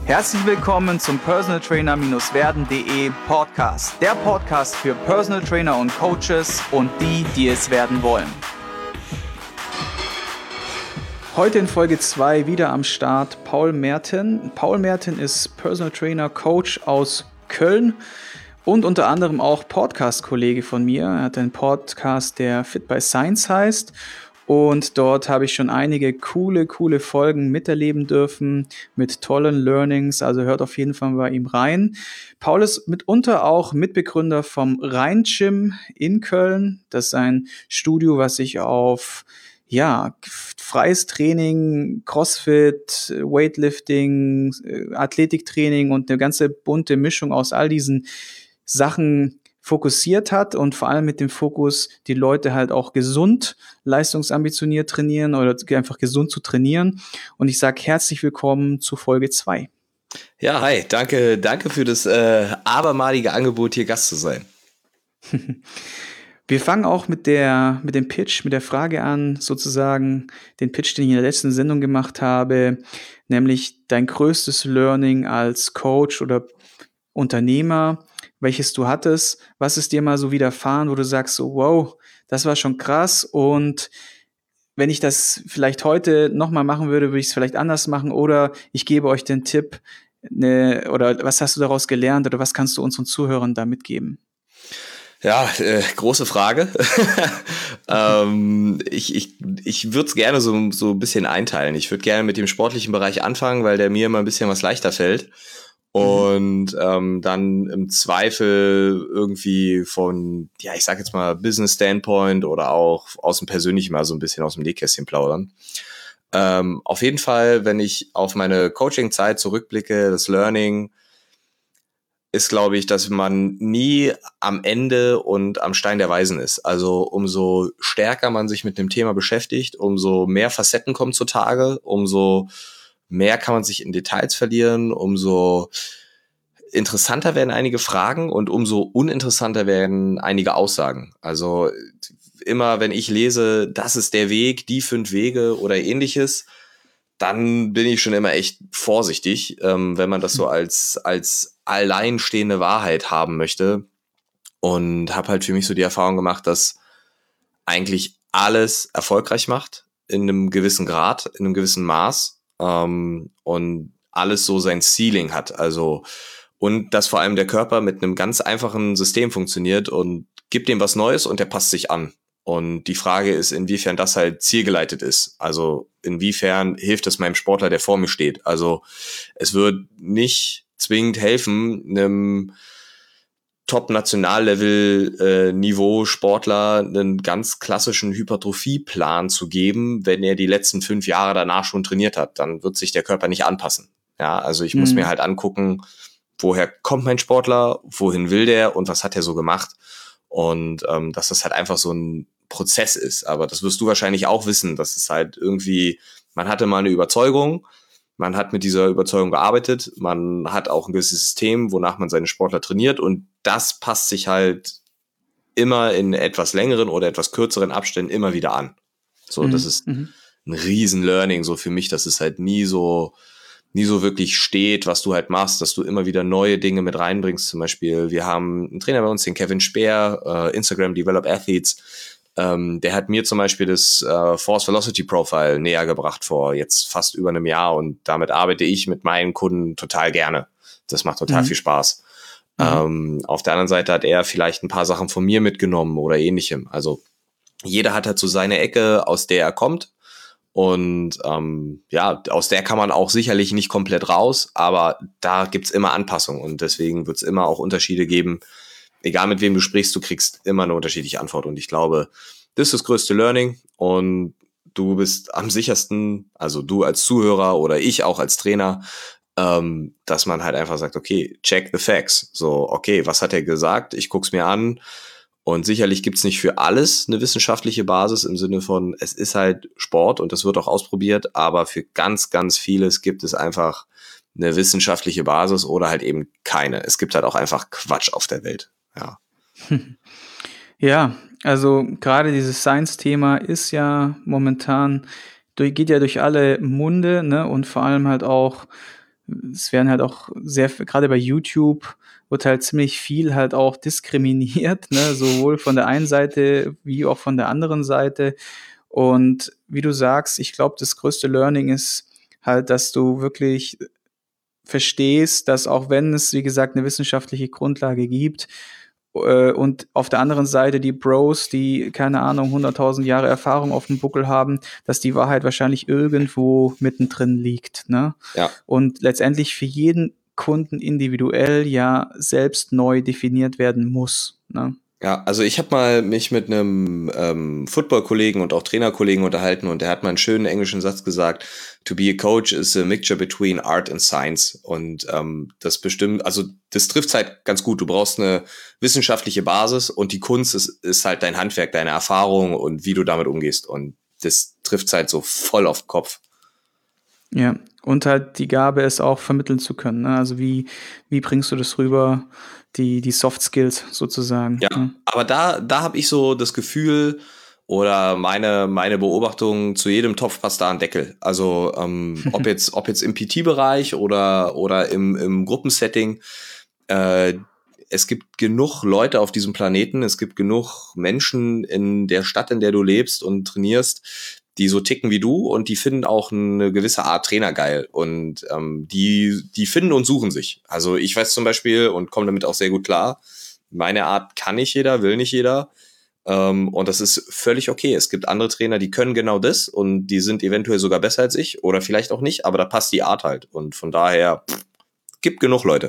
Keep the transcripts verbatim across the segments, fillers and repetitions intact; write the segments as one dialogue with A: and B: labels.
A: Herzlich willkommen zum Personal Trainer Werden punkt de Podcast. Der Podcast für Personal Trainer und Coaches und die, die es werden wollen. Heute in Folge zwei wieder am Start Paul Merten. Paul Merten ist Personal Trainer, Coach aus Köln und unter anderem auch Podcast-Kollege von mir. Er hat einen Podcast, der Fit by Science heißt. Und dort habe ich schon einige coole, coole Folgen miterleben dürfen mit tollen Learnings. Also hört auf jeden Fall bei ihm rein. Paul ist mitunter auch Mitbegründer vom Rhein-Gym in Köln. Das ist ein Studio, was sich auf ja, freies Training, Crossfit, Weightlifting, Athletiktraining und eine ganze bunte Mischung aus all diesen Sachen fokussiert hat und vor allem mit dem Fokus, die Leute halt auch gesund, leistungsambitioniert trainieren oder einfach gesund zu trainieren. Und ich sage herzlich willkommen zu Folge zwei.
B: Ja, hi, danke, danke für das äh, abermalige Angebot, hier Gast zu sein.
A: Wir fangen auch mit der, mit dem Pitch, mit der Frage an, sozusagen den Pitch, den ich in der letzten Sendung gemacht habe, nämlich dein größtes Learning als Coach oder Unternehmer, welches du hattest. Was ist dir mal so widerfahren, wo du sagst so, wow, das war schon krass und wenn ich das vielleicht heute nochmal machen würde, würde ich es vielleicht anders machen oder ich gebe euch den Tipp, ne, oder was hast du daraus gelernt oder was kannst du unseren Zuhörern da mitgeben?
B: Ja, äh, große Frage. ähm, ich ich, ich würde es gerne so, so ein bisschen einteilen. Ich würde gerne mit dem sportlichen Bereich anfangen, weil der mir immer ein bisschen was leichter fällt. Und mhm. ähm, dann im Zweifel irgendwie von, ja, ich sag jetzt mal Business Standpoint oder auch aus dem Persönlichen mal so ein bisschen aus dem Nähkästchen plaudern. Ähm, auf jeden Fall, wenn ich auf meine Coaching-Zeit zurückblicke, das Learning ist, glaube ich, dass man nie am Ende und am Stein der Weisen ist. Also umso stärker man sich mit dem Thema beschäftigt, umso mehr Facetten kommen zutage, umso mehr kann man sich in Details verlieren, umso interessanter werden einige Fragen und umso uninteressanter werden einige Aussagen. Also immer, wenn ich lese, das ist der Weg, die fünf Wege oder ähnliches, dann bin ich schon immer echt vorsichtig, ähm, wenn man das so als als alleinstehende Wahrheit haben möchte. Und habe halt für mich so die Erfahrung gemacht, dass eigentlich alles erfolgreich macht in einem gewissen Grad, in einem gewissen Maß. Ähm, und alles so sein Ceiling hat, also und dass vor allem der Körper mit einem ganz einfachen System funktioniert und gibt dem was Neues und der passt sich an. Und die Frage ist, inwiefern das halt zielgeleitet ist. Also inwiefern hilft es meinem Sportler, der vor mir steht. Also es wird nicht zwingend helfen, einem Top-Nationallevel-Niveau-Sportler einen ganz klassischen Hypertrophie-Plan zu geben, wenn er die letzten fünf Jahre danach schon trainiert hat. Dann wird sich der Körper nicht anpassen. Ja, also ich mhm. muss mir halt angucken, woher kommt mein Sportler, wohin will der und was hat er so gemacht. Und ähm, dass das halt einfach so ein Prozess ist. Aber das wirst du wahrscheinlich auch wissen, dass es halt irgendwie, man hatte mal eine Überzeugung, man hat mit dieser Überzeugung gearbeitet, man hat auch ein gewisses System, wonach man seine Sportler trainiert und das passt sich halt immer in etwas längeren oder etwas kürzeren Abständen immer wieder an. So, mhm. das ist mhm. ein riesen Learning so für mich, dass es halt nie so nie so wirklich steht, was du halt machst, dass du immer wieder neue Dinge mit reinbringst. Zum Beispiel, wir haben einen Trainer bei uns, den Kevin Speer, äh, Instagram Develop Athletes, Ähm, der hat mir zum Beispiel das äh, Force Velocity Profile näher gebracht vor jetzt fast über einem Jahr und damit arbeite ich mit meinen Kunden total gerne. Das macht total mhm. viel Spaß. Mhm. Ähm, auf der anderen Seite hat er vielleicht ein paar Sachen von mir mitgenommen oder ähnlichem. Also jeder hat halt so seine Ecke, aus der er kommt und ähm, ja, aus der kann man auch sicherlich nicht komplett raus, aber da gibt's immer Anpassungen und deswegen wird's immer auch Unterschiede geben. Egal mit wem du sprichst, du kriegst immer eine unterschiedliche Antwort. Und ich glaube, das ist das größte Learning. Und du bist am sichersten, also du als Zuhörer oder ich auch als Trainer, ähm, dass man halt einfach sagt, okay, check the facts. So, okay, was hat er gesagt? Ich guck's mir an. Und sicherlich gibt's nicht für alles eine wissenschaftliche Basis im Sinne von, es ist halt Sport und das wird auch ausprobiert. Aber für ganz, ganz vieles gibt es einfach eine wissenschaftliche Basis oder halt eben keine. Es gibt halt auch einfach Quatsch auf der Welt. Ja.
A: Ja, also gerade dieses Science-Thema ist ja momentan, durch, geht ja durch alle Munde, ne, und vor allem halt auch es werden halt auch sehr, gerade bei YouTube wird halt ziemlich viel halt auch diskriminiert, ne, sowohl von der einen Seite wie auch von der anderen Seite. Und wie du sagst, ich glaube, das größte Learning ist halt, dass du wirklich verstehst, dass auch wenn es, wie gesagt, eine wissenschaftliche Grundlage gibt, äh, und auf der anderen Seite die Bros, die, keine Ahnung, hunderttausend Jahre Erfahrung auf dem Buckel haben, dass die Wahrheit wahrscheinlich irgendwo mittendrin liegt, ne?
B: Ja.
A: Und letztendlich für jeden Kunden individuell ja selbst neu definiert werden muss, ne?
B: Ja, also ich habe mal mich mit einem ähm, Football-Kollegen und auch Trainerkollegen unterhalten und der hat mal einen schönen englischen Satz gesagt: To be a coach is a mixture between art and science. Und ähm, das bestimmt, also das trifft halt ganz gut. Du brauchst eine wissenschaftliche Basis und die Kunst ist, ist halt dein Handwerk, deine Erfahrung und wie du damit umgehst. Und das trifft halt so voll auf den Kopf.
A: Ja, und halt die Gabe, es auch vermitteln zu können, ne? Also wie, wie bringst du das rüber, die, die Soft Skills sozusagen.
B: Ja,
A: Ne?
B: aber da, da habe ich so das Gefühl oder meine, meine Beobachtung, zu jedem Topf passt da ein Deckel. Also ähm, ob jetzt, ob jetzt im P T-Bereich oder, oder im, im Gruppensetting, äh, es gibt genug Leute auf diesem Planeten, es gibt genug Menschen in der Stadt, in der du lebst und trainierst, die so ticken wie du und die finden auch eine gewisse Art Trainer geil und ähm, die, die finden und suchen sich. Also ich weiß zum Beispiel und komme damit auch sehr gut klar, meine Art kann nicht jeder, will nicht jeder ähm, und das ist völlig okay. Es gibt andere Trainer, die können genau das und die sind eventuell sogar besser als ich oder vielleicht auch nicht, aber da passt die Art halt und von daher pff, gibt genug Leute.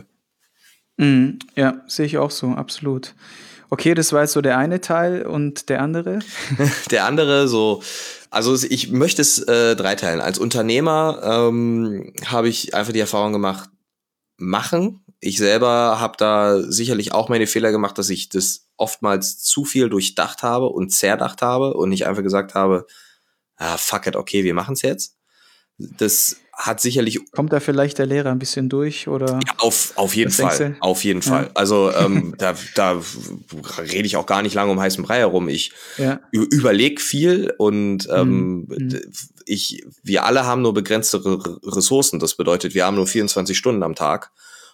A: Mhm, ja, sehe ich auch so, absolut. Okay, das war jetzt so der eine Teil und der andere?
B: Der andere so, also ich möchte es äh, dreiteilen. Als Unternehmer ähm, habe ich einfach die Erfahrung gemacht, machen. Ich selber habe da sicherlich auch meine Fehler gemacht, dass ich das oftmals zu viel durchdacht habe und zerdacht habe und nicht einfach gesagt habe, ah, fuck it, okay, wir machen es jetzt. Das hat sicherlich
A: Kommt da vielleicht der Lehrer ein bisschen durch oder?
B: Ja, auf, auf jeden
A: Was denkst
B: Fall,
A: du?
B: auf jeden
A: Ja.
B: Fall. Also ähm, da, da rede ich auch gar nicht lange um heißen Brei herum. Ich
A: Ja.
B: ü- überleg viel und ähm,
A: Mhm.
B: d- ich, wir alle haben nur begrenzte Re- Ressourcen. Das bedeutet, wir haben nur vierundzwanzig Stunden am Tag.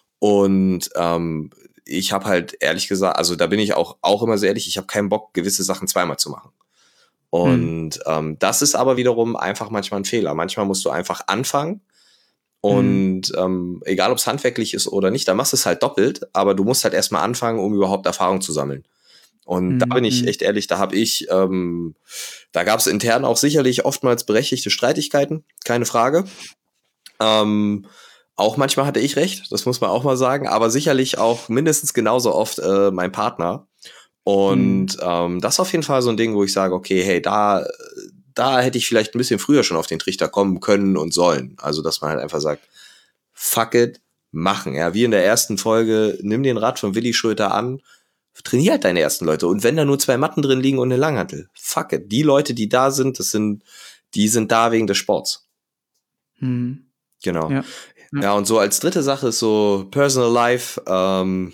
B: Und ähm, ich habe halt ehrlich gesagt, also da bin ich auch, auch immer sehr ehrlich, ich habe keinen Bock, gewisse Sachen zweimal zu machen. Und ähm, das ist aber wiederum einfach manchmal ein Fehler. Manchmal musst du einfach anfangen. Und ähm, egal, ob es handwerklich ist oder nicht, dann machst du es halt doppelt, aber du musst halt erstmal anfangen, um überhaupt Erfahrung zu sammeln. Und da bin ich echt ehrlich, da habe ich, ähm, da gab es intern auch sicherlich oftmals berechtigte Streitigkeiten, keine Frage. Ähm, auch manchmal hatte ich recht, das muss man auch mal sagen, aber sicherlich auch mindestens genauso oft äh, mein Partner. Und ähm, das ist auf jeden Fall so ein Ding, wo ich sage, okay, hey, da da hätte ich vielleicht ein bisschen früher schon auf den Trichter kommen können und sollen. Also, dass man halt einfach sagt, fuck it, machen. Ja, wie in der ersten Folge, nimm den Rat von Willi Schröter an, trainier halt deine ersten Leute. Und wenn da nur zwei Matten drin liegen und eine Langhantel, fuck it. Die Leute, die da sind, das sind, die sind da wegen des Sports.
A: Mhm.
B: Genau.
A: Ja. Ja.
B: Ja, und so als dritte Sache ist so Personal Life, ähm,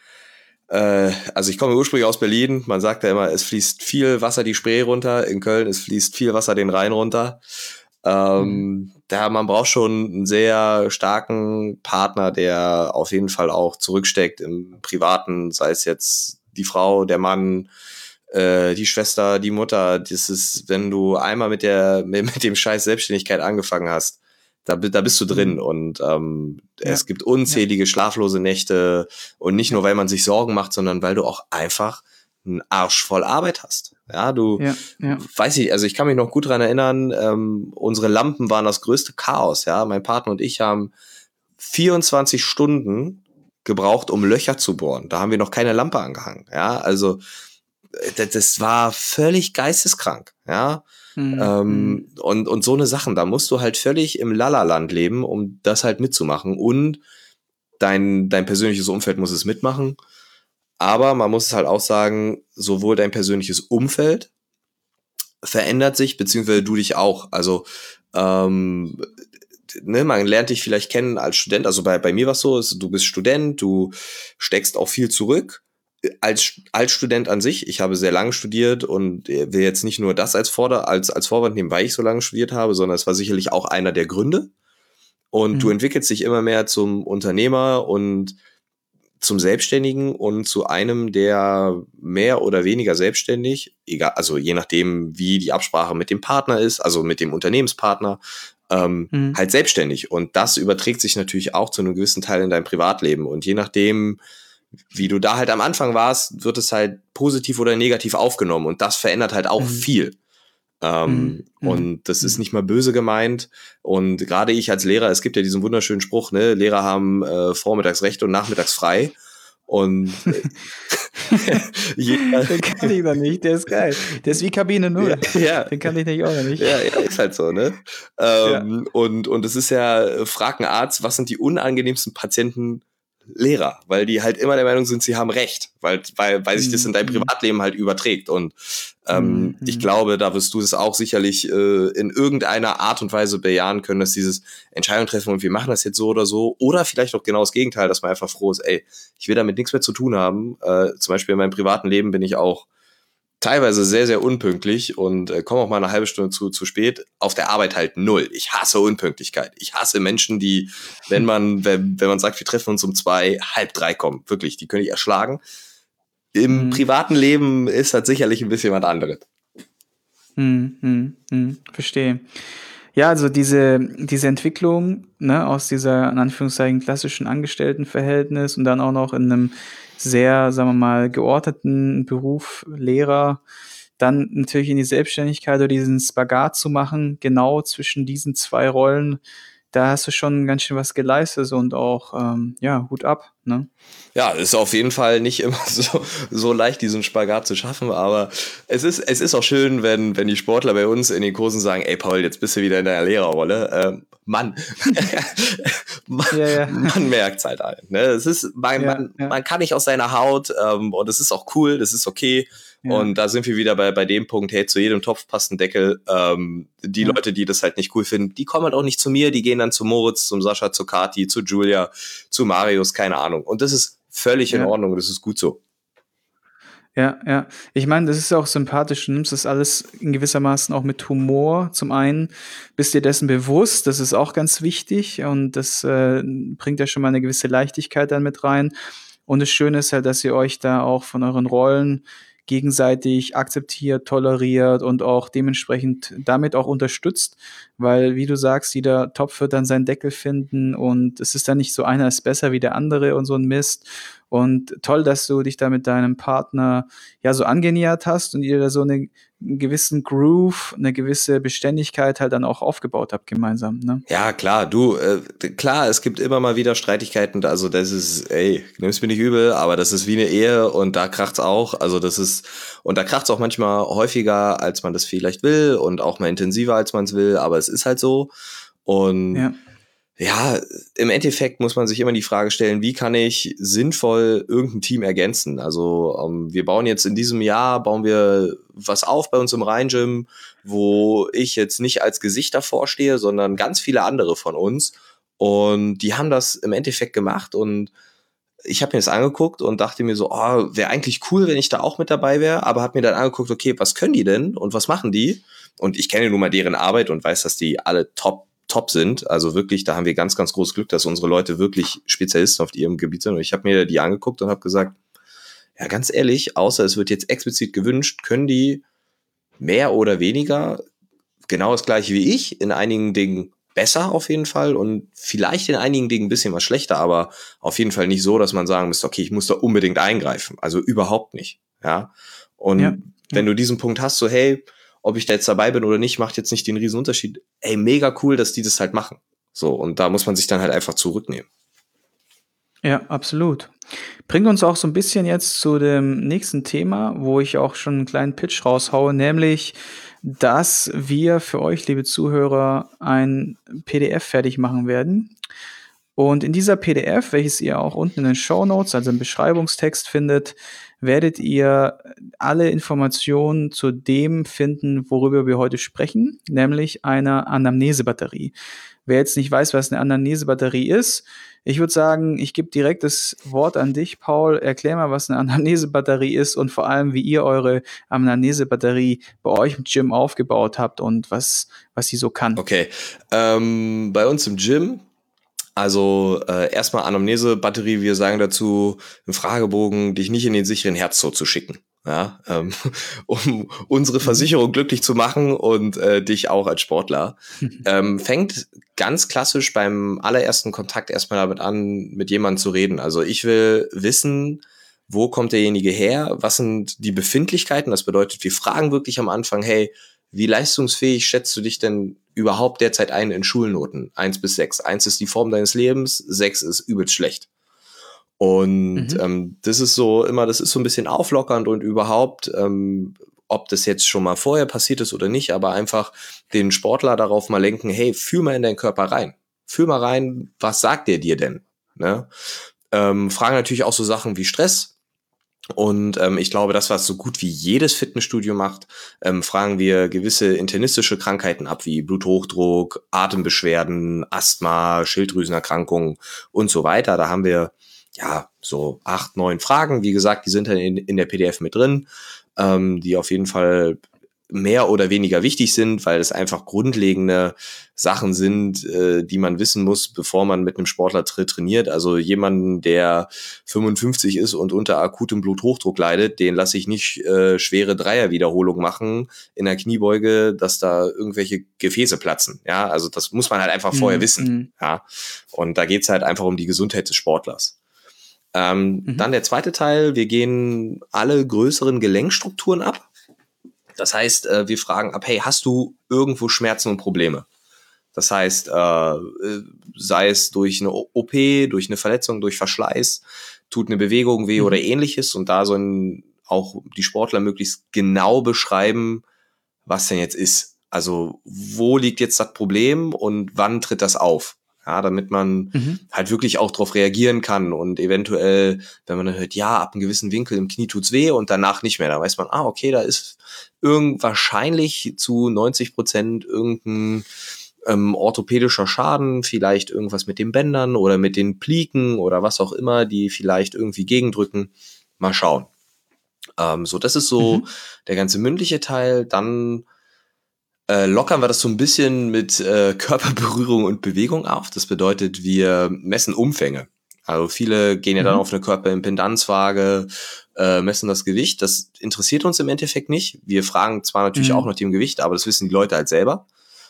B: also ich komme ursprünglich aus Berlin, man sagt ja immer, es fließt viel Wasser die Spree runter, in Köln es fließt viel Wasser den Rhein runter. Ähm, mhm. Da man braucht schon einen sehr starken Partner, der auf jeden Fall auch zurücksteckt im Privaten, sei es jetzt die Frau, der Mann, äh, die Schwester, die Mutter. Das ist, wenn du einmal mit der mit, mit dem Scheiß Selbstständigkeit angefangen hast, Da, da bist du drin und ähm, ja. Es gibt unzählige ja. schlaflose Nächte und nicht nur, weil man sich Sorgen macht, sondern weil du auch einfach einen Arsch voll Arbeit hast. Ja, du,
A: ja, ja.
B: weiß ich, also ich kann mich noch gut dran erinnern, ähm, unsere Lampen waren das größte Chaos, ja. Mein Partner und ich haben vierundzwanzig Stunden gebraucht, um Löcher zu bohren. Da haben wir noch keine Lampe angehangen, ja. Also das, das war völlig geisteskrank, ja. Mhm. Ähm, und, und so eine Sachen, da musst du halt völlig im Lala-Land leben, um das halt mitzumachen. Und dein, dein persönliches Umfeld muss es mitmachen. Aber man muss es halt auch sagen, sowohl dein persönliches Umfeld verändert sich, beziehungsweise du dich auch. Also, ähm, ne, man lernt dich vielleicht kennen als Student. Also bei, bei mir war es so, du bist Student, du steckst auch viel zurück. Als, als Student an sich, ich habe sehr lange studiert und will jetzt nicht nur das als, Vorder-, als, als Vorwand nehmen, weil ich so lange studiert habe, sondern es war sicherlich auch einer der Gründe. Und
A: Mhm.
B: du entwickelst dich immer mehr zum Unternehmer und zum Selbstständigen und zu einem, der mehr oder weniger selbstständig, egal, also je nachdem, wie die Absprache mit dem Partner ist, also mit dem Unternehmenspartner, ähm,
A: Mhm.
B: halt selbstständig. Und das überträgt sich natürlich auch zu einem gewissen Teil in dein Privatleben. Und je nachdem, wie du da halt am Anfang warst, wird es halt positiv oder negativ aufgenommen. Und das verändert halt auch
A: Mhm.
B: viel. Ähm,
A: Mhm.
B: und das ist
A: Mhm.
B: nicht mal böse gemeint. Und gerade ich als Lehrer, es gibt ja diesen wunderschönen Spruch, ne, Lehrer haben äh, vormittags Recht und nachmittags frei. Und äh, jeder,
A: Den kann ich noch nicht, der ist geil. Der ist wie Kabine
B: ja,
A: null.
B: ja,
A: Den kann ich nicht auch noch nicht.
B: ja, ja, ist halt so, ne?
A: Ja.
B: Ähm, und, und es ist ja, frag einen Arzt, was sind die unangenehmsten Patienten? Lehrer, weil die halt immer der Meinung sind, sie haben Recht, weil, weil, weil sich das in dein
A: Mhm.
B: Privatleben halt überträgt. Und ähm, ich
A: Mhm.
B: glaube, da wirst du es auch sicherlich äh, in irgendeiner Art und Weise bejahen können, dass dieses Entscheidung treffen und wir machen das jetzt so oder so, oder vielleicht auch genau das Gegenteil, dass man einfach froh ist, ey, ich will damit nichts mehr zu tun haben. Äh, zum Beispiel in meinem privaten Leben bin ich auch teilweise sehr, sehr unpünktlich und äh, komme auch mal eine halbe Stunde zu, zu spät. Auf der Arbeit halt null. Ich hasse Unpünktlichkeit. Ich hasse Menschen, die, wenn man, wenn, wenn man sagt, wir treffen uns um zwei, halb drei kommen. Wirklich, die könnte ich erschlagen. Im
A: Mhm.
B: privaten Leben ist das sicherlich ein bisschen was anderes.
A: Mhm. Mhm. Mhm. Verstehe. Ja, also diese, diese Entwicklung, ne, aus dieser, in Anführungszeichen, klassischen Angestelltenverhältnis und dann auch noch in einem sehr, sagen wir mal, geordneten Beruf, Lehrer, dann natürlich in die Selbstständigkeit oder diesen Spagat zu machen, genau zwischen diesen zwei Rollen, da hast du schon ganz schön was geleistet und auch, ähm, ja, Hut ab, ne?
B: Ja, ist auf jeden Fall nicht immer so, so leicht, diesen Spagat zu schaffen, aber es ist, es ist auch schön, wenn, wenn die Sportler bei uns in den Kursen sagen, ey Paul, jetzt bist du wieder in deiner Lehrerrolle. Ähm, Mann, man,
A: Ja, ja,
B: man merkt's halt ein. Ne? Es ist, man,
A: ja,
B: man,
A: ja,
B: man kann nicht aus seiner Haut ähm, und es ist auch cool, das ist okay.
A: ja,
B: Und da sind wir wieder bei, bei dem Punkt, hey, zu jedem Topf passt ein Deckel. Ähm, die
A: ja.
B: Leute, die das halt nicht cool finden, die kommen halt auch nicht zu mir, die gehen dann zu Moritz, zum Sascha, zu Kati, zu Julia, zu Marius, keine Ahnung. Und das ist völlig in
A: Ja.
B: Ordnung und das ist gut so.
A: Ja, ja. Ich meine, das ist ja auch sympathisch. Du nimmst das alles in gewissermaßen auch mit Humor. Zum einen bist dir dessen bewusst, das ist auch ganz wichtig und das äh, bringt ja schon mal eine gewisse Leichtigkeit dann mit rein. Und das Schöne ist halt, dass ihr euch da auch von euren Rollen gegenseitig akzeptiert, toleriert und auch dementsprechend damit auch unterstützt, weil, wie du sagst, jeder Topf wird dann seinen Deckel finden und es ist dann nicht so, einer ist besser wie der andere und so ein Mist. Und toll, dass du dich da mit deinem Partner ja so angenähert hast und ihr da so eine, einen gewissen Groove, eine gewisse Beständigkeit halt dann auch aufgebaut habt gemeinsam, ne?
B: Ja, klar, du, äh, klar, es gibt immer mal wieder Streitigkeiten, also das ist, ey, nimm's mir nicht übel, aber das ist wie eine Ehe und da kracht's auch, also das ist, und da kracht's auch manchmal häufiger, als man das vielleicht will und auch mal intensiver, als man es will, aber es ist halt so und
A: Ja.
B: ja, im Endeffekt muss man sich immer die Frage stellen, wie kann ich sinnvoll irgendein Team ergänzen? Also ähm, wir bauen jetzt in diesem Jahr, bauen wir was auf bei uns im Rhein-Gym, wo ich jetzt nicht als Gesicht davor stehe, sondern ganz viele andere von uns. Und die haben das im Endeffekt gemacht und ich habe mir das angeguckt und dachte mir so, oh, wäre eigentlich cool, wenn ich da auch mit dabei wäre, aber habe mir dann angeguckt, okay, was können die denn und was machen die? Und ich kenne nun mal deren Arbeit und weiß, dass die alle top top sind. Also wirklich, da haben wir ganz, ganz großes Glück, dass unsere Leute wirklich Spezialisten auf ihrem Gebiet sind. Und ich habe mir die angeguckt und habe gesagt, ja, ganz ehrlich, außer es wird jetzt explizit gewünscht, können die mehr oder weniger genau das gleiche wie ich, in einigen Dingen besser auf jeden Fall und vielleicht in einigen Dingen ein bisschen was schlechter, aber auf jeden Fall nicht so, dass man sagen müsste, okay, ich muss da unbedingt eingreifen. Also überhaupt nicht. Ja.
A: Ja.
B: Und wenn
A: Ja.
B: du diesen Punkt hast, so, hey, ob ich da jetzt dabei bin oder nicht, macht jetzt nicht den riesen Unterschied. Ey, mega cool, dass die das halt machen. So, und da muss man sich dann halt einfach zurücknehmen.
A: Ja, absolut. Bringt uns auch so ein bisschen jetzt zu dem nächsten Thema, wo ich auch schon einen kleinen Pitch raushaue, nämlich, dass wir für euch, liebe Zuhörer, ein P D F fertig machen werden. Und in dieser P D F, welches ihr auch unten in den Shownotes, also im Beschreibungstext findet, werdet ihr alle Informationen zu dem finden, worüber wir heute sprechen, nämlich einer Anamnesebatterie. Wer jetzt nicht weiß, was eine Anamnesebatterie ist, ich würde sagen, ich gebe direkt das Wort an dich, Paul. Erklär mal, was eine Anamnesebatterie ist und vor allem, wie ihr eure Anamnesebatterie bei euch im Gym aufgebaut habt und was, was sie so kann.
B: Okay, ähm, bei uns im Gym Also äh, erstmal Anamnese-Batterie, wir sagen dazu, einen Fragebogen, dich nicht in den sicheren Herztod zu schicken. Ja, ähm, um unsere Versicherung glücklich zu machen und äh, dich auch als Sportler. Ähm, fängt ganz klassisch beim allerersten Kontakt erstmal damit an, mit jemandem zu reden. Also ich will wissen, wo kommt derjenige her? Was sind die Befindlichkeiten? Das bedeutet, wir fragen wirklich am Anfang, hey, wie leistungsfähig schätzt du dich denn überhaupt derzeit ein in Schulnoten? Eins bis sechs. Eins ist die Form deines Lebens, sechs ist übelst schlecht. Und
A: Mhm.
B: ähm, das ist so immer, das ist so ein bisschen auflockernd und überhaupt, ähm, ob das jetzt schon mal vorher passiert ist oder nicht, aber einfach den Sportler darauf mal lenken, hey, fühl mal in deinen Körper rein. Fühl mal rein, was sagt der dir denn? Ne? Ähm, fragen natürlich auch so Sachen wie Stress. Und ähm, ich glaube, das, was so gut wie jedes Fitnessstudio macht, ähm, fragen wir gewisse internistische Krankheiten ab, wie Bluthochdruck, Atembeschwerden, Asthma, Schilddrüsenerkrankungen und so weiter. Da haben wir ja so acht, neun Fragen. Wie gesagt, die sind dann in, in der P D F mit drin, ähm, die auf jeden Fall mehr oder weniger wichtig sind, weil es einfach grundlegende Sachen sind, äh, die man wissen muss, bevor man mit einem Sportler tra- trainiert. Also jemanden, der fünfundfünfzig ist und unter akutem Bluthochdruck leidet, den lasse ich nicht äh, schwere Dreierwiederholungen machen in der Kniebeuge, dass da irgendwelche Gefäße platzen. Ja, also das muss man halt einfach vorher
A: Mhm.
B: wissen. Ja, und da geht's halt einfach um die Gesundheit des Sportlers. Ähm,
A: Mhm.
B: dann der zweite Teil, wir gehen alle größeren Gelenkstrukturen ab. Das heißt, äh, wir fragen ab, hey, hast du irgendwo Schmerzen und Probleme? Das heißt, äh, sei es durch eine O P, durch eine Verletzung, durch Verschleiß, tut eine Bewegung weh
A: Mhm.
B: oder ähnliches. Und da sollen auch die Sportler möglichst genau beschreiben, was denn jetzt ist. Also wo liegt jetzt das Problem und wann tritt das auf? Ja, damit man
A: Mhm.
B: halt wirklich auch darauf reagieren kann und eventuell, wenn man dann hört, ja, ab einem gewissen Winkel im Knie tut's weh und danach nicht mehr, dann weiß man, ah, okay, da ist irgend wahrscheinlich zu neunzig Prozent irgendein ähm, orthopädischer Schaden, vielleicht irgendwas mit den Bändern oder mit den Pliken oder was auch immer, die vielleicht irgendwie gegendrücken. Mal schauen. Ähm, so, das ist so
A: Mhm.
B: der ganze mündliche Teil. Dann äh, lockern wir das so ein bisschen mit äh, Körperberührung und Bewegung auf. Das bedeutet, wir messen Umfänge. Also viele gehen ja dann
A: Mhm.
B: auf eine Körperimpedanzwaage, äh, messen das Gewicht. Das interessiert uns im Endeffekt nicht. Wir fragen zwar natürlich auch
A: Mhm.
B: nach dem Gewicht, aber das wissen die Leute halt selber.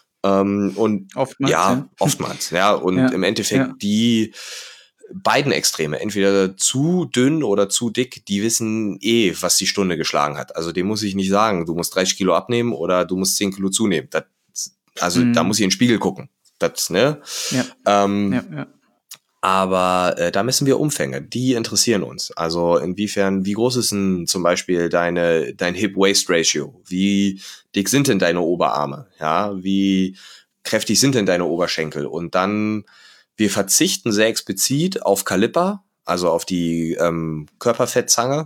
B: Ähm, und
A: Oftmals, ja.
B: ja, oftmals, ja. Und
A: Ja.
B: im Endeffekt
A: Ja.
B: die beiden Extreme, entweder zu dünn oder zu dick, die wissen eh, was die Stunde geschlagen hat. Also dem muss ich nicht sagen, du musst dreißig Kilo abnehmen oder du musst zehn Kilo zunehmen. Das, also da muss
A: Mhm.
B: ich in den Spiegel gucken. Das, ne?
A: Ja. Ja.
B: Ähm,
A: Ja.
B: aber äh, da messen wir Umfänge, die interessieren uns. Also inwiefern, wie groß ist denn zum Beispiel deine dein Hip-Waist-Ratio? Wie dick sind denn deine Oberarme? Ja, wie kräftig sind denn deine Oberschenkel? Und dann, wir verzichten sehr explizit auf Kaliper, also auf die ähm, Körperfettzange,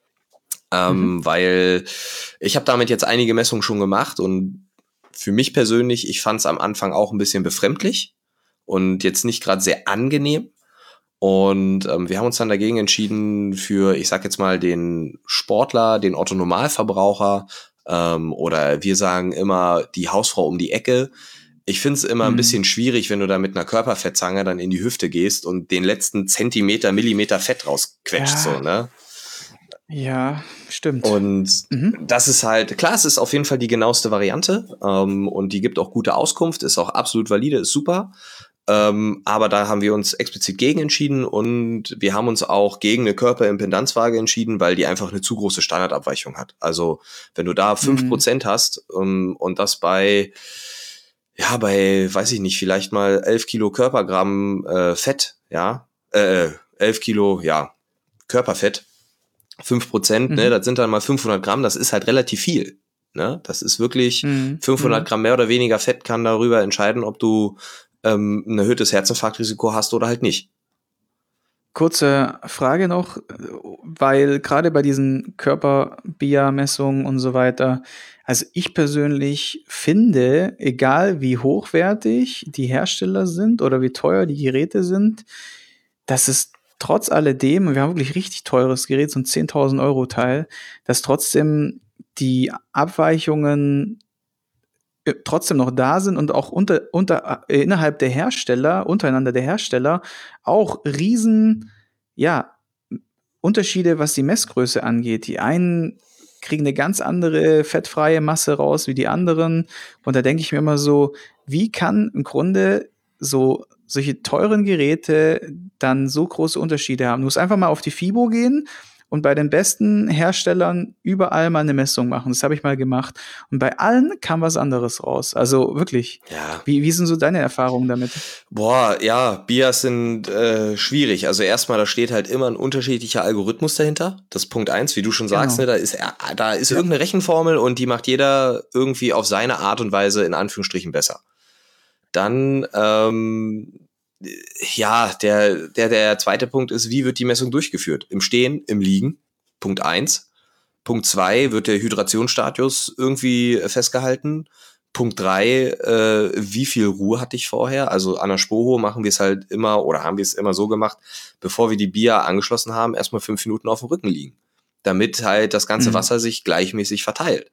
A: Mhm.
B: ähm, weil ich habe damit jetzt einige Messungen schon gemacht und für mich persönlich, ich fand es am Anfang auch ein bisschen befremdlich und jetzt nicht gerade sehr angenehm. Und ähm, wir haben uns dann dagegen entschieden für, ich sag jetzt mal, den Sportler, den Otto-Normalverbraucher ähm, oder wir sagen immer die Hausfrau um die Ecke. Ich finde es immer ein
A: Mhm.
B: bisschen schwierig, wenn du da mit einer Körperfettzange dann in die Hüfte gehst und den letzten Zentimeter, Millimeter Fett rausquetscht, so,
A: Ja.
B: ne?
A: Ja, stimmt.
B: Und
A: Mhm.
B: das ist halt, klar, es ist auf jeden Fall die genaueste Variante ähm, und die gibt auch gute Auskunft, ist auch absolut valide, ist super. Ähm, aber da haben wir uns explizit gegen entschieden und wir haben uns auch gegen eine Körperimpedanzwaage entschieden, weil die einfach eine zu große Standardabweichung hat. Also wenn du da fünf
A: Mhm.
B: Prozent hast ähm, und das bei, ja, bei, weiß ich nicht, vielleicht mal elf Kilo Körpergramm äh, Fett, ja, äh, elf Kilo, ja, Körperfett, fünf Prozent, ne,
A: Mhm.
B: das sind dann mal fünfhundert Gramm, das ist halt relativ viel. Ne? Das ist wirklich
A: Mhm.
B: fünfhundert
A: Mhm.
B: Gramm mehr oder weniger Fett kann darüber entscheiden, ob du ähm, ein erhöhtes Herzinfarktrisiko hast oder halt nicht.
A: Kurze Frage noch, weil gerade bei diesen Körper-B I A-Messungen und so weiter, also ich persönlich finde, egal wie hochwertig die Hersteller sind oder wie teuer die Geräte sind, dass es trotz alledem, und wir haben wirklich richtig teures Gerät, so ein zehntausend Euro Teil, dass trotzdem die Abweichungen trotzdem noch da sind und auch unter, unter, äh, innerhalb der Hersteller, untereinander der Hersteller, auch riesen, ja, Unterschiede, was die Messgröße angeht. Die einen kriegen eine ganz andere fettfreie Masse raus wie die anderen. Und da denke ich mir immer so, wie kann im Grunde so solche teuren Geräte dann so große Unterschiede haben? Du musst einfach mal auf die FIBO gehen und bei den besten Herstellern überall mal eine Messung machen. Das habe ich mal gemacht. Und bei allen kam was anderes raus. Also wirklich.
B: Ja.
A: Wie, wie sind so deine Erfahrungen damit?
B: Boah, ja, B I A S sind äh, schwierig. Also erstmal, da steht halt immer ein unterschiedlicher Algorithmus dahinter. Das ist Punkt eins, wie du schon sagst,
A: Genau.
B: ne, da ist, da ist ja. irgendeine Rechenformel und die macht jeder irgendwie auf seine Art und Weise in Anführungsstrichen besser. Dann, ähm, ja, der, der, der zweite Punkt ist, wie wird die Messung durchgeführt? Im Stehen, im Liegen, Punkt eins. Punkt zwei, wird der Hydrationsstatus irgendwie festgehalten? Punkt drei, äh, wie viel Ruhe hatte ich vorher? Also an der Spoho machen wir es halt immer, oder haben wir es immer so gemacht, bevor wir die B I A angeschlossen haben, erstmal fünf Minuten auf dem Rücken liegen. Damit halt das ganze mhm. Wasser sich gleichmäßig verteilt.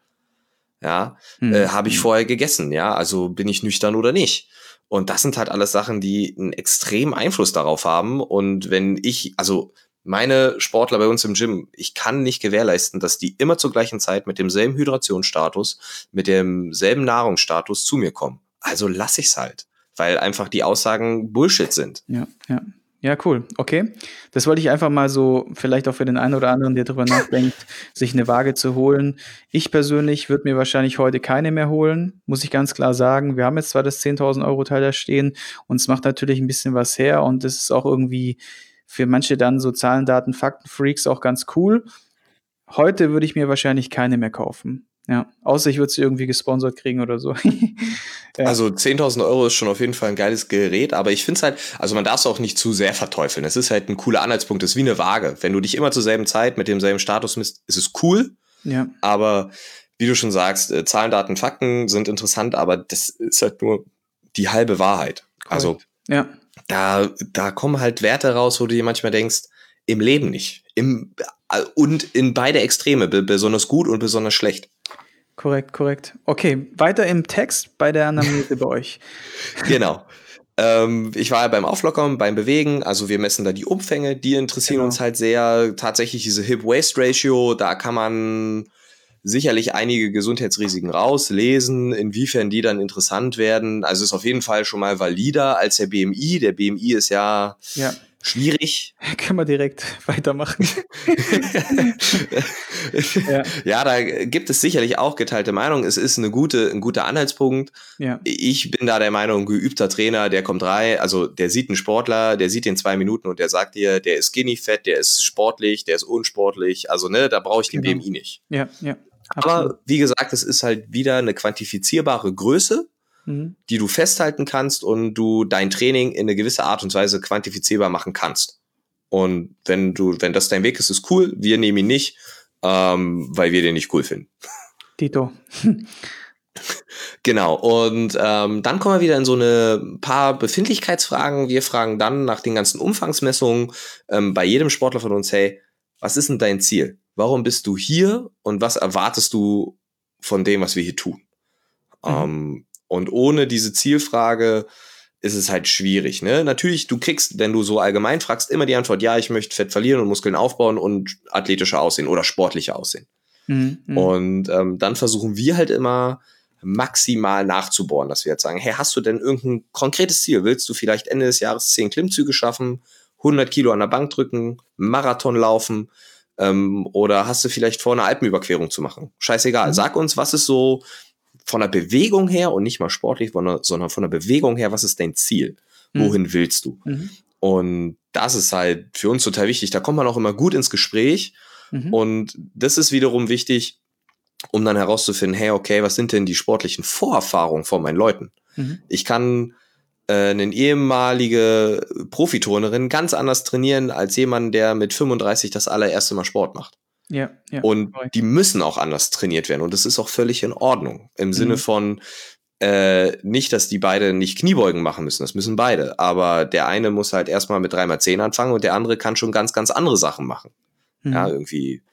B: Ja, mhm. äh, habe ich vorher gegessen, ja, also bin ich nüchtern oder nicht? Und das sind halt alles Sachen, die einen extremen Einfluss darauf haben. Und wenn ich, also meine Sportler bei uns im Gym, ich kann nicht gewährleisten, dass die immer zur gleichen Zeit mit demselben Hydrationsstatus, mit demselben Nahrungsstatus zu mir kommen. Also lass ich's halt, weil einfach die Aussagen Bullshit sind.
A: Ja, ja. Ja, cool. Okay. Das wollte ich einfach mal so, vielleicht auch für den einen oder anderen, der drüber nachdenkt, sich eine Waage zu holen. Ich persönlich würde mir wahrscheinlich heute keine mehr holen, muss ich ganz klar sagen. Wir haben jetzt zwar das zehntausend Euro Teil da stehen und es macht natürlich ein bisschen was her und das ist auch irgendwie für manche dann so Zahlen, Daten, Fakten, Freaks auch ganz cool. Heute würde ich mir wahrscheinlich keine mehr kaufen. Ja, außer ich würde sie irgendwie gesponsert kriegen oder so.
B: Ja. Also zehntausend Euro ist schon auf jeden Fall ein geiles Gerät, aber ich finde es halt, also man darf es auch nicht zu sehr verteufeln. Es ist halt ein cooler Anhaltspunkt, es ist wie eine Waage. Wenn du dich immer zur selben Zeit mit demselben Status misst, ist es cool.
A: Ja.
B: Aber wie du schon sagst, äh, Zahlen, Daten, Fakten sind interessant, aber das ist halt nur die halbe Wahrheit. Correct. Also
A: ja.
B: da, da kommen halt Werte raus, wo du dir manchmal denkst, im Leben nicht. Im, und in beide Extreme, besonders gut und besonders schlecht.
A: Korrekt, korrekt. Okay, weiter im Text bei der Anamnese bei euch.
B: Genau. Ähm, ich war ja beim Auflockern, beim Bewegen, also wir messen da die Umfänge, die interessieren genau. uns halt sehr. Tatsächlich diese Hip-Waist-Ratio, da kann man sicherlich einige Gesundheitsrisiken rauslesen, inwiefern die dann interessant werden. Also ist auf jeden Fall schon mal valider als der B M I. Der B M I ist ja,
A: ja.
B: schwierig.
A: Können wir direkt weitermachen.
B: ja. ja, da gibt es sicherlich auch geteilte Meinungen. Es ist eine gute, ein guter Anhaltspunkt.
A: Ja.
B: Ich bin da der Meinung, geübter Trainer, der kommt rein, also der sieht einen Sportler, der sieht den zwei Minuten und der sagt dir, der ist skinny fett, der ist sportlich, der ist unsportlich. Also ne, da brauche ich den genau. B M I nicht.
A: Ja, ja.
B: Absolut. Aber wie gesagt, es ist halt wieder eine quantifizierbare Größe, mhm. die du festhalten kannst und du dein Training in eine gewisse Art und Weise quantifizierbar machen kannst. Und wenn du, wenn das dein Weg ist, ist cool. Wir nehmen ihn nicht, ähm, weil wir den nicht cool finden.
A: Tito.
B: Genau. Und ähm, dann kommen wir wieder in so eine paar Befindlichkeitsfragen. Wir fragen dann nach den ganzen Umfangsmessungen ähm, bei jedem Sportler von uns, hey, was ist denn dein Ziel? Warum bist du hier und was erwartest du von dem, was wir hier tun? Mhm. Ähm, und ohne diese Zielfrage ist es halt schwierig, ne? Natürlich, du kriegst, wenn du so allgemein fragst, immer die Antwort, ja, ich möchte Fett verlieren und Muskeln aufbauen und athletischer aussehen oder sportlicher aussehen. Mhm. Und ähm, dann versuchen wir halt immer maximal nachzubohren, dass wir jetzt sagen, hey, hast du denn irgendein konkretes Ziel? Willst du vielleicht Ende des Jahres zehn Klimmzüge schaffen, hundert Kilo an der Bank drücken, Marathon laufen, ähm, oder hast du vielleicht vor, eine Alpenüberquerung zu machen? Scheißegal. Mhm. Sag uns, was ist so von der Bewegung her und nicht mal sportlich, sondern von der Bewegung her, was ist dein Ziel? Wohin mhm. willst du? Mhm. Und das ist halt für uns total wichtig. Da kommt man auch immer gut ins Gespräch. Mhm. Und das ist wiederum wichtig, um dann herauszufinden, hey, okay, was sind denn die sportlichen Vorerfahrungen von meinen Leuten? Mhm. Ich kann äh, eine ehemalige Profiturnerin ganz anders trainieren als jemand, der mit fünfunddreißig das allererste Mal Sport macht.
A: Ja, ja.
B: Und die müssen auch anders trainiert werden. Und das ist auch völlig in Ordnung. Im mhm. Sinne von, äh, nicht, dass die beide nicht Kniebeugen machen müssen. Das müssen beide. Aber der eine muss halt erstmal mit drei mal zehn anfangen und der andere kann schon ganz, ganz andere Sachen machen. Mhm. Ja, irgendwie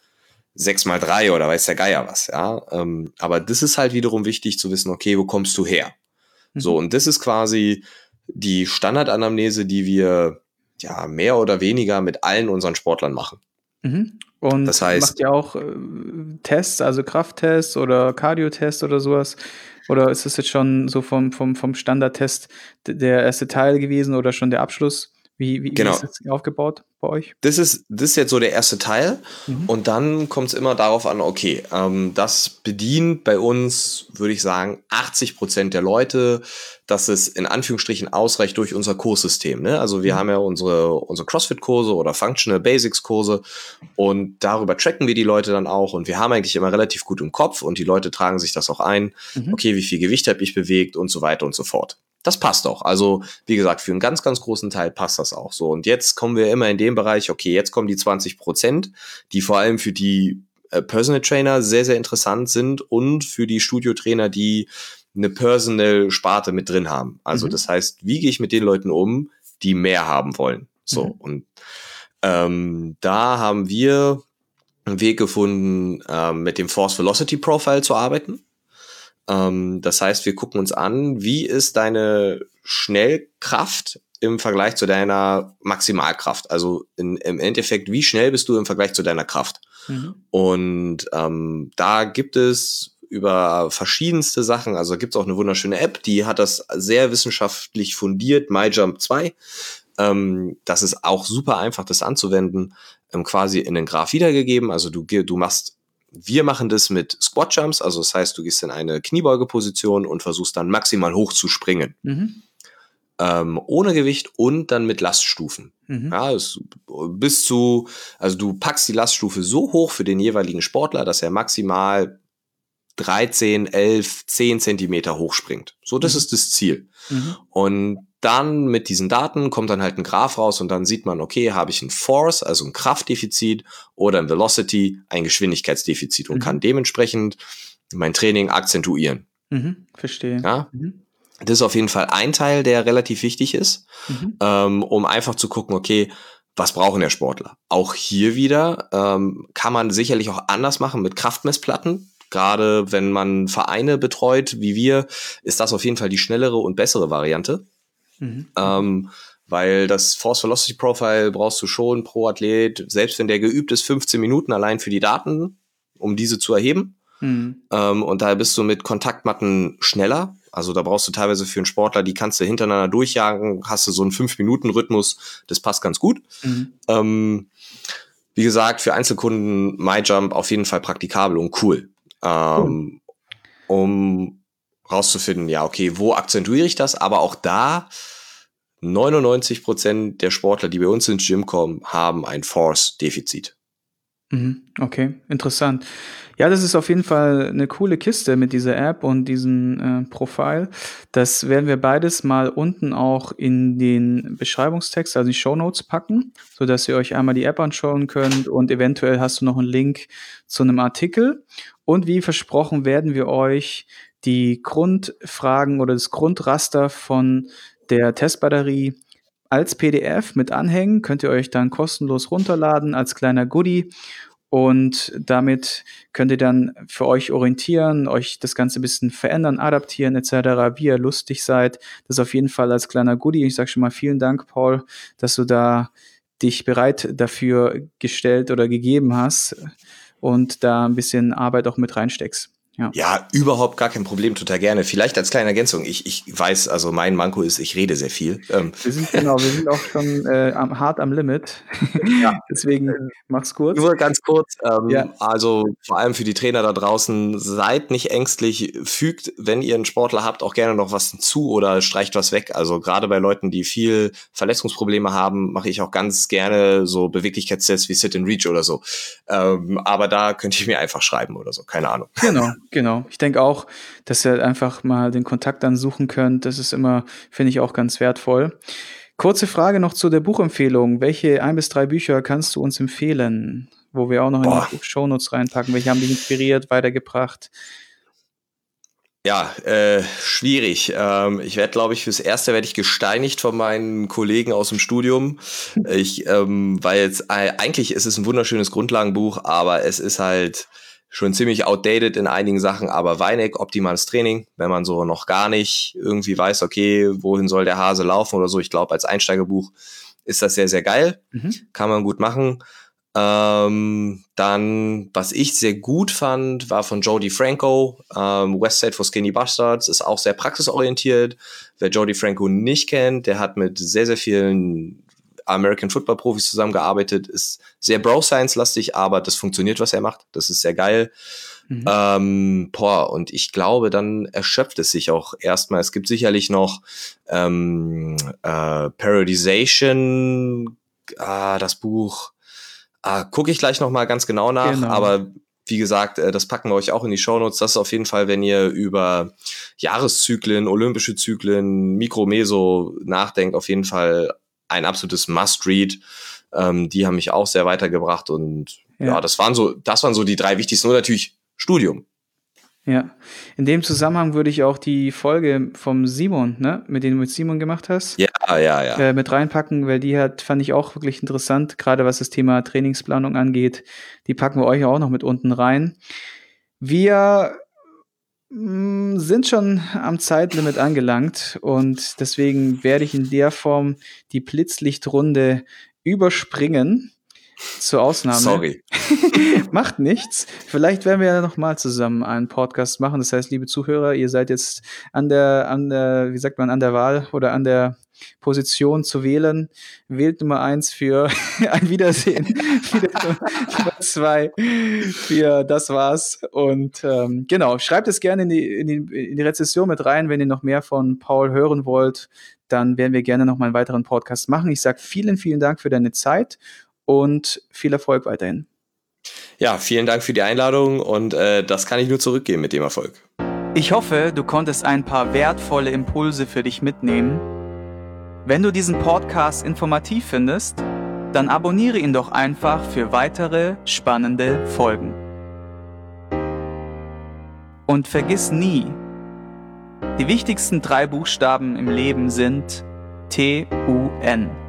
B: sechs mal drei oder weiß der Geier was, ja. Ähm, aber das ist halt wiederum wichtig zu wissen, okay, wo kommst du her? Mhm. So, und das ist quasi die Standardanamnese, die wir ja mehr oder weniger mit allen unseren Sportlern machen.
A: Mhm. Und
B: das heißt,
A: macht ihr auch äh, Tests, also Krafttests oder Cardio-Tests oder sowas? Oder ist das jetzt schon so vom, vom, vom Standardtest der erste Teil gewesen oder schon der Abschluss? Wie, wie,
B: genau.
A: wie ist das aufgebaut bei euch?
B: Das ist, das ist jetzt so der erste Teil. Mhm. Und dann kommt es immer darauf an, okay, ähm, das bedient bei uns, würde ich sagen, achtzig Prozent der Leute, dass es in Anführungsstrichen ausreicht durch unser Kurssystem. Ne? Also wir mhm. haben ja unsere, unsere CrossFit-Kurse oder Functional Basics-Kurse und darüber tracken wir die Leute dann auch und wir haben eigentlich immer relativ gut im Kopf und die Leute tragen sich das auch ein. Mhm. Okay, wie viel Gewicht habe ich bewegt und so weiter und so fort. Das passt auch. Also, wie gesagt, für einen ganz, ganz großen Teil passt das auch so. Und jetzt kommen wir immer in den Bereich, okay, jetzt kommen die zwanzig Prozent, die vor allem für die äh, Personal Trainer sehr, sehr interessant sind und für die Studiotrainer, die eine Personal-Sparte mit drin haben. Also, mhm. das heißt, wie gehe ich mit den Leuten um, die mehr haben wollen? So, mhm. und ähm, da haben wir einen Weg gefunden, ähm, mit dem Force Velocity Profile zu arbeiten. Das heißt, wir gucken uns an, wie ist deine Schnellkraft im Vergleich zu deiner Maximalkraft? Also in, im Endeffekt, wie schnell bist du im Vergleich zu deiner Kraft? Mhm. Und ähm, da gibt es über verschiedenste Sachen, also gibt es auch eine wunderschöne App, die hat das sehr wissenschaftlich fundiert, MyJump zwei. Ähm, das ist auch super einfach, das anzuwenden, ähm, quasi in den Graph wiedergegeben. Also du, du machst Wir machen das mit Squat Jumps, also das heißt, du gehst in eine Kniebeugeposition und versuchst dann maximal hoch zu springen. Mhm. Ähm, ohne Gewicht und dann mit Laststufen. Mhm. Ja, es, bis zu, also du packst die Laststufe so hoch für den jeweiligen Sportler, dass er maximal dreizehn, elf, zehn Zentimeter hochspringt. So, das mhm. ist das Ziel. Mhm. Und dann mit diesen Daten kommt dann halt ein Graph raus und dann sieht man, okay, habe ich ein Force, also ein Kraftdefizit oder ein Velocity, ein Geschwindigkeitsdefizit und mhm. kann dementsprechend mein Training akzentuieren.
A: Mhm, verstehe.
B: Ja?
A: Mhm.
B: Das ist auf jeden Fall ein Teil, der relativ wichtig ist, mhm. ähm, um einfach zu gucken, okay, was brauchen der Sportler? Auch hier wieder ähm, kann man sicherlich auch anders machen mit Kraftmessplatten. Gerade wenn man Vereine betreut, wie wir, ist das auf jeden Fall die schnellere und bessere Variante. Mhm. Ähm, weil das Force Velocity Profile brauchst du schon pro Athlet, selbst wenn der geübt ist, fünfzehn Minuten allein für die Daten, um diese zu erheben. Mhm. Ähm, und da bist du mit Kontaktmatten schneller. Also da brauchst du teilweise für einen Sportler, die kannst du hintereinander durchjagen, hast du so einen fünf Minuten Rhythmus, das passt ganz gut. Mhm. Ähm, wie gesagt, für Einzelkunden MyJump auf jeden Fall praktikabel und cool. Ähm, cool. Um rauszufinden, ja, okay, wo akzentuiere ich das? Aber auch da, neunundneunzig Prozent der Sportler, die bei uns ins Gym kommen, haben ein Force-Defizit.
A: Okay, interessant. Ja, das ist auf jeden Fall eine coole Kiste mit dieser App und diesem äh, Profil. Das werden wir beides mal unten auch in den Beschreibungstext, also die Shownotes packen, sodass ihr euch einmal die App anschauen könnt und eventuell hast du noch einen Link zu einem Artikel. Und wie versprochen werden wir euch die Grundfragen oder das Grundraster von der Testbatterie als P D F mit anhängen, könnt ihr euch dann kostenlos runterladen als kleiner Goodie und damit könnt ihr dann für euch orientieren, euch das Ganze ein bisschen verändern, adaptieren et cetera, wie ihr lustig seid. Das ist auf jeden Fall als kleiner Goodie. Ich sage schon mal vielen Dank, Paul, dass du da dich bereit dafür gestellt oder gegeben hast und da ein bisschen Arbeit auch mit reinsteckst. Ja.
B: ja, überhaupt gar kein Problem, total gerne. Vielleicht als kleine Ergänzung, ich, ich weiß, also mein Manko ist, ich rede sehr viel. Ähm.
A: Wir sind genau, wir sind auch schon äh, am, hart am Limit. Ja. Deswegen mach's kurz.
B: Nur ganz kurz, ähm,
A: ja.
B: also vor allem für die Trainer da draußen, seid nicht ängstlich, fügt, wenn ihr einen Sportler habt, auch gerne noch was hinzu oder streicht was weg. Also gerade bei Leuten, die viel Verletzungsprobleme haben, mache ich auch ganz gerne so Beweglichkeitstests wie Sit and Reach oder so. Ähm, aber da könnt ihr mir einfach schreiben oder so, keine Ahnung.
A: Genau. Genau. Ich denke auch, dass ihr einfach mal den Kontakt dann suchen könnt. Das ist immer, finde ich, auch ganz wertvoll. Kurze Frage noch zu der Buchempfehlung. Welche ein bis drei Bücher kannst du uns empfehlen, wo wir auch noch Boah. in die Shownotes reinpacken? Welche haben dich inspiriert, weitergebracht?
B: Ja, äh, schwierig. Ähm, ich werde, glaube ich, fürs Erste werde ich gesteinigt von meinen Kollegen aus dem Studium. Ich, ähm, weil jetzt äh, eigentlich ist es ein wunderschönes Grundlagenbuch, aber es ist halt schon ziemlich outdated in einigen Sachen. Aber Weineck, optimales Training, wenn man so noch gar nicht irgendwie weiß, okay, wohin soll der Hase laufen oder so. Ich glaube, als Einsteigerbuch ist das sehr, sehr geil. Mhm. Kann man gut machen. Ähm, dann, was ich sehr gut fand, war von Joe DeFranco, ähm, West Side for Skinny Bastards, ist auch sehr praxisorientiert. Wer Joe DeFranco nicht kennt, der hat mit sehr, sehr vielen American Football Profis zusammengearbeitet, ist sehr Bro-Science-lastig, aber das funktioniert, was er macht. Das ist sehr geil. Mhm. Ähm, boah, und ich glaube, dann erschöpft es sich auch erstmal. Es gibt sicherlich noch ähm, äh, Periodization, ah, das Buch, Ah, gucke ich gleich nochmal ganz genau nach, genau. Aber wie gesagt, das packen wir euch auch in die Shownotes. Das ist auf jeden Fall, wenn ihr über Jahreszyklen, olympische Zyklen, Mikro, Meso nachdenkt, auf jeden Fall ein absolutes Must-Read. Ähm, die haben mich auch sehr weitergebracht und ja. ja, das waren so, das waren so die drei wichtigsten und natürlich Studium.
A: Ja, in dem Zusammenhang würde ich auch die Folge vom Simon, ne, mit dem du mit Simon gemacht hast,
B: ja, ja, ja.
A: Äh, mit reinpacken, weil die hat, fand ich auch wirklich interessant, gerade was das Thema Trainingsplanung angeht. Die packen wir euch auch noch mit unten rein. Wir mh, sind schon am Zeitlimit angelangt und deswegen werde ich in der Form die Blitzlichtrunde überspringen. Zur Ausnahme.
B: Sorry.
A: Macht nichts. Vielleicht werden wir ja noch mal zusammen einen Podcast machen. Das heißt, liebe Zuhörer, ihr seid jetzt an der, an der, wie sagt man, an der Wahl oder an der Position zu wählen. Wählt Nummer eins für ein Wiedersehen. Nummer zwei für das war's. Und ähm, genau, schreibt es gerne in die, in, die, in die Rezession mit rein, wenn ihr noch mehr von Paul hören wollt. Dann werden wir gerne noch mal einen weiteren Podcast machen. Ich sage vielen, vielen Dank für deine Zeit und viel Erfolg weiterhin.
B: Ja, vielen Dank für die Einladung und äh, das kann ich nur zurückgeben mit dem Erfolg.
A: Ich hoffe, du konntest ein paar wertvolle Impulse für dich mitnehmen. Wenn du diesen Podcast informativ findest, dann abonniere ihn doch einfach für weitere spannende Folgen. Und vergiss nie, die wichtigsten drei Buchstaben im Leben sind T U N.